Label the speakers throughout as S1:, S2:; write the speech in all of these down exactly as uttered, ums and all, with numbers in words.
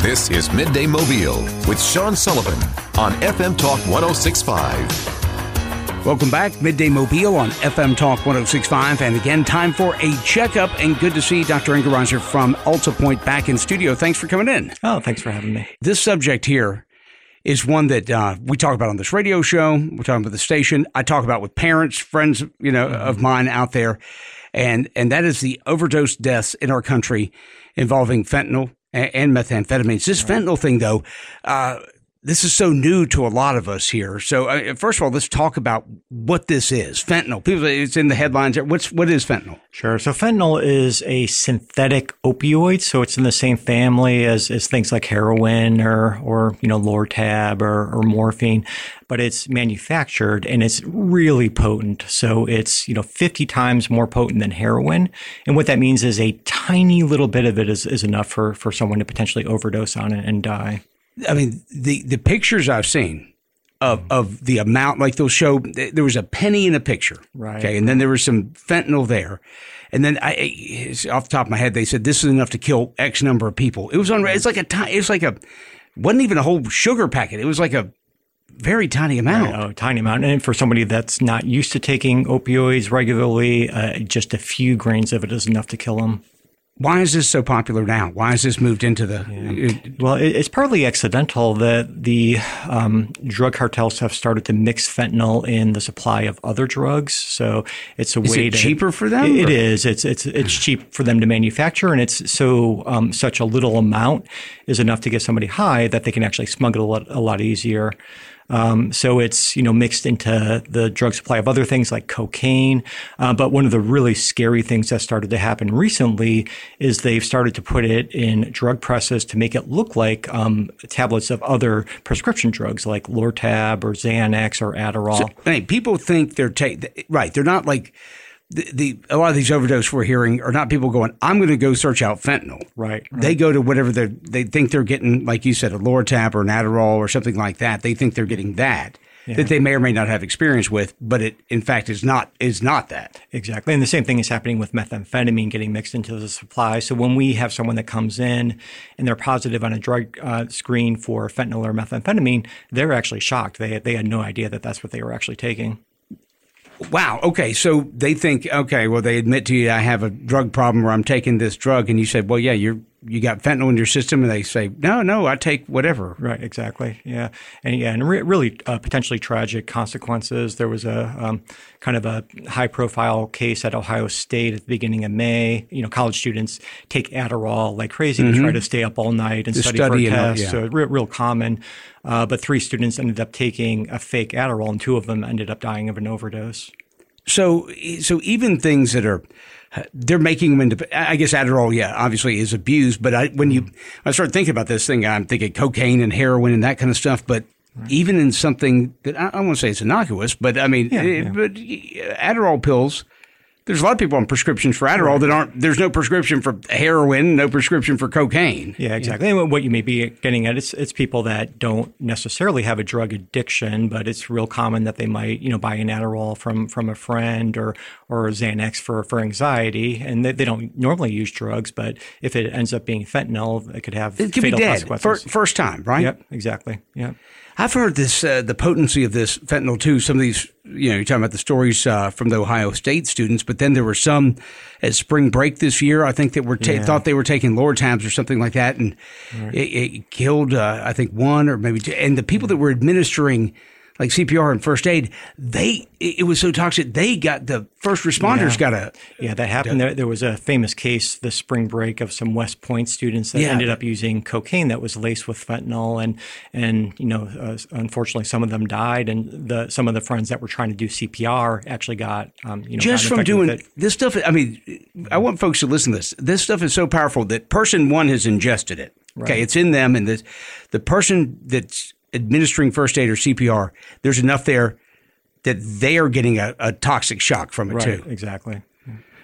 S1: This is Midday Mobile with Sean Sullivan on F M Talk one oh six point five.
S2: Welcome back, Midday Mobile on F M Talk one oh six point five. And again, time for a checkup. And good to see Doctor Engerreiser from UltiPoint back in studio. Thanks for coming in.
S3: Oh, thanks for having me.
S2: This subject here is one that uh, we talk about on this radio show. We're talking about the station. I talk about with parents, friends, you know, mm-hmm. of mine out there. And, and that is the overdose deaths in our country involving fentanyl and methamphetamines. This right. fentanyl thing, though, uh, this is so new to a lot of us here. So, uh, first of all, let's talk about what this is. Fentanyl. People, it's in the headlines. What's what is fentanyl?
S3: Sure. So, fentanyl is a synthetic opioid. So, it's in the same family as, as things like heroin or or you know Lortab or, or morphine, but it's manufactured and it's really potent. So, it's you know fifty times more potent than heroin. And what that means is a tiny little bit of it is, is enough for for someone to potentially overdose on it and die.
S2: I mean, the, the pictures I've seen of, of the amount, like they'll show, there was a penny in a picture.
S3: Right.
S2: Okay. And then there was some fentanyl there. And then I, off the top of my head, they said this is enough to kill X number of people. It was on, it's like a, it's like a, wasn't even a whole sugar packet. It was like a very tiny amount.
S3: Right, oh, tiny amount. And for somebody that's not used to taking opioids regularly, uh, just a few grains of it is enough to kill them.
S2: Why is this so popular now? Why has this moved into the...
S3: Yeah. Well, it's partly accidental that the um, drug cartels have started to mix fentanyl in the supply of other drugs. So it's a
S2: is
S3: way
S2: it
S3: to...
S2: cheaper for them?
S3: It, it is. It's it's it's cheap for them to manufacture, and it's so um, such a little amount is enough to get somebody high that they can actually smuggle a lot, a lot easier. Um, so it's, you know, mixed into the drug supply of other things like cocaine. Uh, but one of the really scary things that started to happen recently is they've started to put it in drug presses to make it look like um, tablets of other prescription drugs like Lortab or Xanax or Adderall.
S2: So, hey, people think they're taking, right. They're not like the, the, a lot of these overdose we're hearing are not people going, I'm going to go search out fentanyl.
S3: Right. right.
S2: They go to whatever they they think they're getting, like you said, a Lortab or an Adderall or something like that. They think they're getting that. Yeah. That they may or may not have experience with, but it, in fact, is not is not that.
S3: Exactly. And the same thing is happening with methamphetamine getting mixed into the supply. So when we have someone that comes in and they're positive on a drug uh, screen for fentanyl or methamphetamine, they're actually shocked. They, they had no idea that that's what they were actually taking.
S2: Wow. Okay. So they think, okay, well, they admit to you, I have a drug problem or I'm taking this drug. And you said, well, yeah, you're, you got fentanyl in your system. And they say, no, no, I take whatever.
S3: Right. Exactly. Yeah. And yeah, and re- really uh, potentially tragic consequences. There was a um, kind of a high profile case at Ohio State at the beginning of May. You know, college students take Adderall like crazy mm-hmm. to try to stay up all night and study, study for a test. Yeah. So real, real common. Uh, but three students ended up taking a fake Adderall, and two of them ended up dying of an overdose.
S2: So, so even things that are, they're making them into, I guess Adderall, yeah, obviously is abused. But I, when you, I started thinking about this thing, I'm thinking cocaine and heroin and that kind of stuff. But right. even in something that I, I don't want to say it's innocuous, but I mean, yeah, it, yeah. but Adderall pills. There's a lot of people on prescriptions for Adderall right. that aren't, there's no prescription for heroin, no prescription for cocaine.
S3: Yeah, exactly. Yeah. And what you may be getting at, it's, it's people that don't necessarily have a drug addiction, but it's real common that they might, you know, buy an Adderall from, from a friend or, or Xanax for, for anxiety. And they, they don't normally use drugs, but if it ends up being fentanyl, it could have
S2: it could
S3: fatal
S2: be dead.
S3: consequences.
S2: First, first time, right?
S3: Yep, exactly. Yeah.
S2: I've heard this, uh, the potency of this fentanyl too. Some of these, you know, you're talking about the stories uh, from the Ohio State students, but then there were some at spring break this year, I think, that were ta- yeah. thought they were taking Lortabs or something like that, and right. it, it killed, uh, I think, one or maybe two. And the people that were administering like C P R and first aid, they it was so toxic. They got the first responders
S3: yeah.
S2: got a
S3: yeah that happened. There, there was a famous case this spring break of some West Point students that yeah. ended up using cocaine that was laced with fentanyl, and and you know uh, unfortunately some of them died, and the some of the friends that were trying to do C P R actually got um, you know
S2: just from doing this stuff. I mean, I want folks to listen to this. This stuff is so powerful that person one has ingested it.
S3: Right.
S2: Okay, it's in them, and the the person that's administering first aid or C P R, there's enough there that they are getting a, a toxic shock from it
S3: right,
S2: too.
S3: Exactly.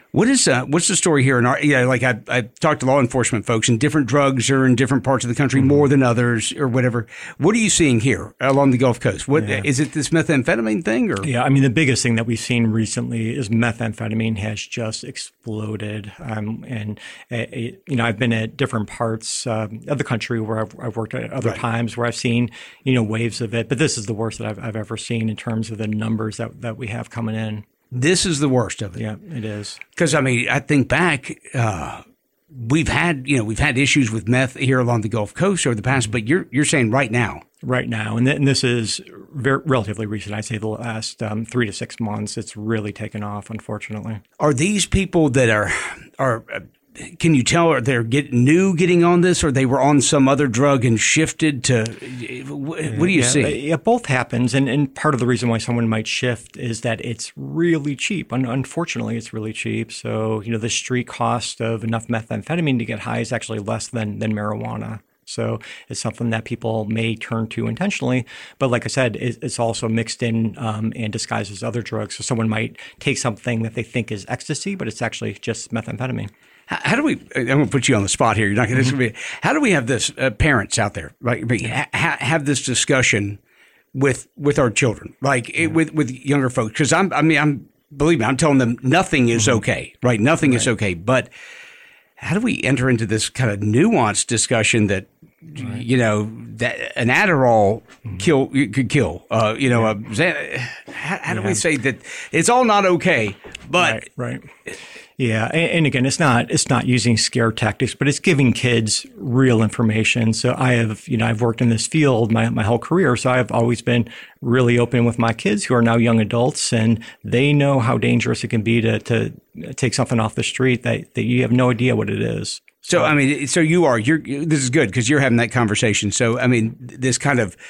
S2: What is uh, what's the story here in our? Yeah, like I I talked to law enforcement folks, and different drugs are in different parts of the country mm-hmm. more than others, or whatever. What are you seeing here along the Gulf Coast? What yeah. is it? This methamphetamine thing, or
S3: yeah, I mean the biggest thing that we've seen recently is methamphetamine has just exploded. Um, and uh, you know I've been at different parts uh, of the country where I've, I've worked at other right. times where I've seen you know waves of it, but this is the worst that I've, I've ever seen in terms of the numbers that that we have coming in.
S2: This is the worst of it.
S3: Yeah, it is.
S2: Because, I mean, I think back, uh, we've had, you know, we've had issues with meth here along the Gulf Coast over the past, but you're you're saying right now.
S3: Right now. And, th- and this is very, relatively recent. I'd say the last um, three to six months, it's really taken off, unfortunately.
S2: Are these people that are, are uh, can you tell, are they get, new getting on this, or they were on some other drug and shifted to, what, what do you
S3: yeah,
S2: see?
S3: Yeah, both happens. And, and part of the reason why someone might shift is that it's really cheap. Un- unfortunately, it's really cheap. So, you know, the street cost of enough methamphetamine to get high is actually less than, than marijuana. So it's something that people may turn to intentionally. But like I said, it's also mixed in um, and disguised as other drugs. So someone might take something that they think is ecstasy, but it's actually just methamphetamine.
S2: How do we, I'm going to put you on the spot here. You're not going to, mm-hmm. how do we have this, uh, parents out there, right, ha- have this discussion with, with our children, like yeah. it, with, with younger folks? Because I'm, I mean, I'm, believe me, I'm telling them nothing is mm-hmm. okay, right? Nothing right. is okay. But how do we enter into this kind of nuanced discussion that, right. you know, that an Adderall mm-hmm. kill could kill, uh, you know, yeah. a, how, how do yeah. we say that it's all not okay, but
S3: right. right. Yeah, and again, it's not it's not using scare tactics, but it's giving kids real information. So I have, you know, I've worked in this field my, my whole career, so I've always been really open with my kids who are now young adults, and they know how dangerous it can be to to take something off the street that, that you have no idea what it is.
S2: So, I mean, so you are, you're, this is good because you're having that conversation. So, I mean, this kind of,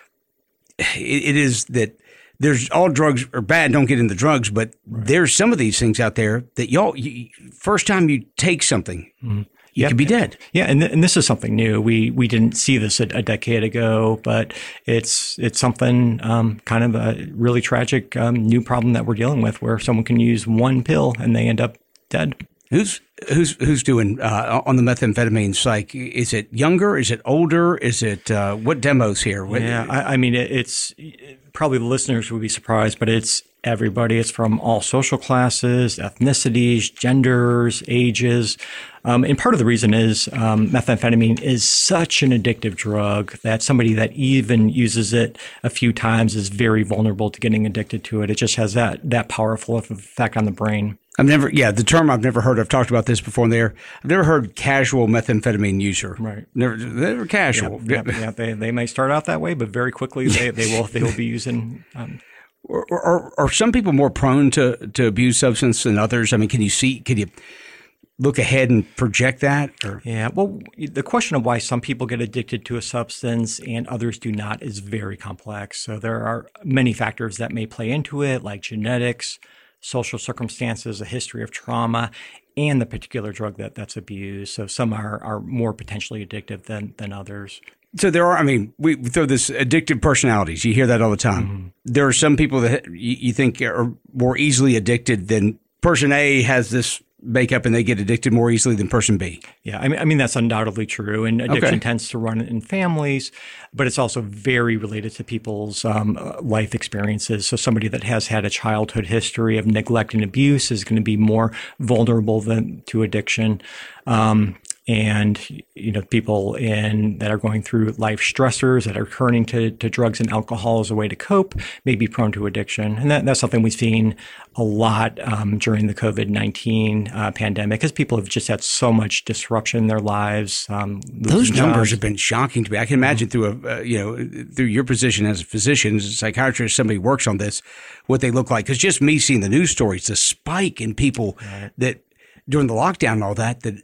S2: it, it is that there's all drugs are bad, don't get into drugs, but right. there's some of these things out there that y'all, you, first time you take something, mm-hmm. you yep. could be dead.
S3: Yeah, and th- and this is something new. We we didn't see this a, a decade ago, but it's it's something um, kind of a really tragic um, new problem that we're dealing with, where someone can use one pill and they end up dead.
S2: Who's who's who's doing uh, on the methamphetamines? Like, is it younger? Is it older? Is it uh, what demos here? What,
S3: yeah, I, I mean, it, it's probably the listeners would be surprised, but it's everybody. It's from all social classes, ethnicities, genders, ages. Um, and part of the reason is um, methamphetamine is such an addictive drug that somebody that even uses it a few times is very vulnerable to getting addicted to it. It just has that that powerful effect on the brain.
S2: I've never, yeah, the term I've never heard. I've talked about this before in the air. I've never heard casual methamphetamine user.
S3: Right.
S2: Never, never casual.
S3: Yeah, yeah, yeah, they they may start out that way, but very quickly they, they will they will be using. Um,
S2: Or, or are some people more prone to, to abuse substance than others? I mean, can you see, can you look ahead and project that? Or?
S3: Yeah, well, the question of why some people get addicted to a substance and others do not is very complex. So there are many factors that may play into it, like genetics, social circumstances, a history of trauma, and the particular drug that, that's abused. So some are, are more potentially addictive than, than others.
S2: So there are, I mean, we throw this addictive personalities. You hear that all the time. Mm-hmm. There are some people that you, you think are more easily addicted than person A has this makeup and they get addicted more easily than person B.
S3: Yeah, I mean, I mean that's undoubtedly true. And addiction
S2: okay.
S3: tends to run in families, but it's also very related to people's um, life experiences. So somebody that has had a childhood history of neglect and abuse is going to be more vulnerable than to addiction. Um, And, you know, people in that are going through life stressors that are turning to, to drugs and alcohol as a way to cope may be prone to addiction. And that, that's something we've seen a lot um, during the COVID nineteen uh, pandemic, because people have just had so much disruption in their lives. Um,
S2: Those numbers jobs. have been shocking to me. I can imagine mm-hmm. through a, uh, you know, through your position as a physician, as a psychiatrist, somebody who works on this, what they look like. Because just me seeing the news stories, the spike in people right. that during the lockdown and all that, that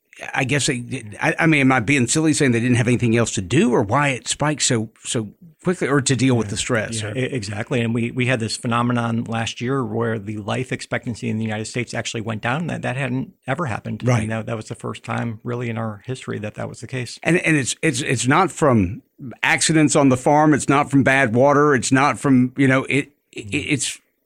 S2: I guess they, I, I mean, am I being silly saying they didn't have anything else to do, or why it spiked so so quickly, or to deal yeah, with the stress?
S3: Yeah, exactly. And we, we had this phenomenon last year where the life expectancy in the United States actually went down. That that hadn't ever happened.
S2: Right.
S3: I mean, that, that was the first time really in our history that that was the case.
S2: And and it's it's it's not from accidents on the farm. It's not from bad water. It's not from, you know, it, it it's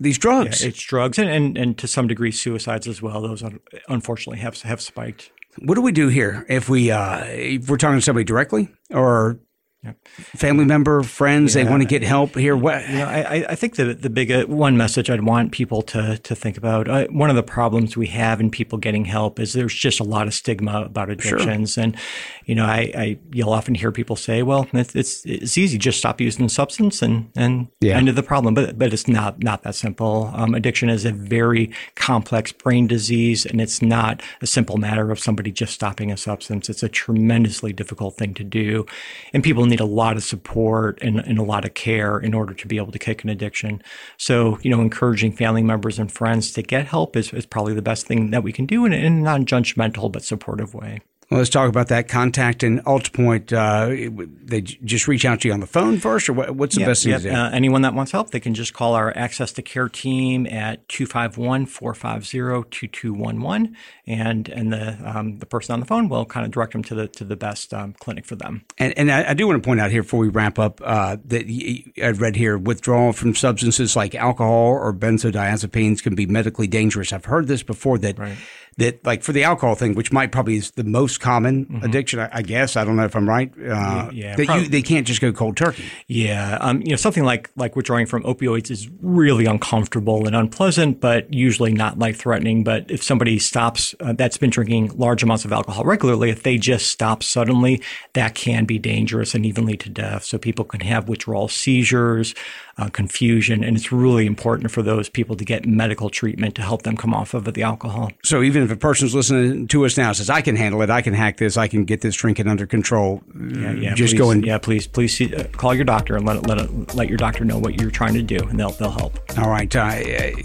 S2: these drugs.
S3: Yeah, it's drugs and, and, and to some degree suicides as well. Those unfortunately have have spiked.
S2: What do we do here if we uh, if we're talking to somebody directly or
S3: Yep.
S2: family member, friends,
S3: yeah.
S2: they want to get help here? What?
S3: You know, I, I think the the big uh, one message I'd want people to to think about. Uh, one of the problems we have in people getting help is there's just a lot of stigma about addictions, sure. and you know, I, I you'll often hear people say, "Well, it's it's, it's easy, just stop using the substance and and yeah. end of the problem." But but it's not not that simple. Um, addiction is a very complex brain disease, and it's not a simple matter of somebody just stopping a substance. It's a tremendously difficult thing to do, and people need a lot of support and, and a lot of care in order to be able to kick an addiction. So, you know, encouraging family members and friends to get help is, is probably the best thing that we can do in, in a non-judgmental but supportive way.
S2: Well, let's talk about that contact and UltraPoint. Uh, they just reach out to you on the phone first, or what, what's the
S3: yep,
S2: best thing
S3: yep.
S2: to do?
S3: Uh, anyone that wants help, they can just call our Access to Care team at two five one, four five zero, two two one one, and and the um, the person on the phone will kind of direct them to the to the best um, clinic for them.
S2: And, and I, I do want to point out here before we wrap up uh, that I read here withdrawal from substances like alcohol or benzodiazepines can be medically dangerous. I've heard this before that. Right. That, like, for the alcohol thing, which might probably is the most common mm-hmm. addiction, I, I guess. I don't know if I'm right. Uh,
S3: yeah,
S2: that you, they can't just go cold turkey.
S3: Yeah, um, you know, something like like withdrawing from opioids is really uncomfortable and unpleasant, but usually not life threatening. But if somebody stops, uh, that's been drinking large amounts of alcohol regularly, if they just stop suddenly, that can be dangerous and even lead to death. So people can have withdrawal seizures, uh, confusion, and it's really important for those people to get medical treatment to help them come off of the alcohol.
S2: So even if a person's listening to us now and says, I can handle it, I can hack this, I can get this drinking under control,
S3: yeah, yeah,
S2: just
S3: please,
S2: go and...
S3: Yeah, please, please see, uh, call your doctor and let it, let it, let your doctor know what you're trying to do, and they'll they'll help.
S2: All right. Uh,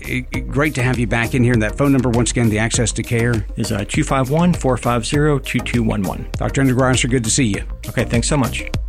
S2: great to have you back in here. And that phone number, once again, the Access to Care,
S3: is uh, two five one, four five zero, two two one one.
S2: Doctor Endergrasser, good to see you.
S3: Okay, thanks so much.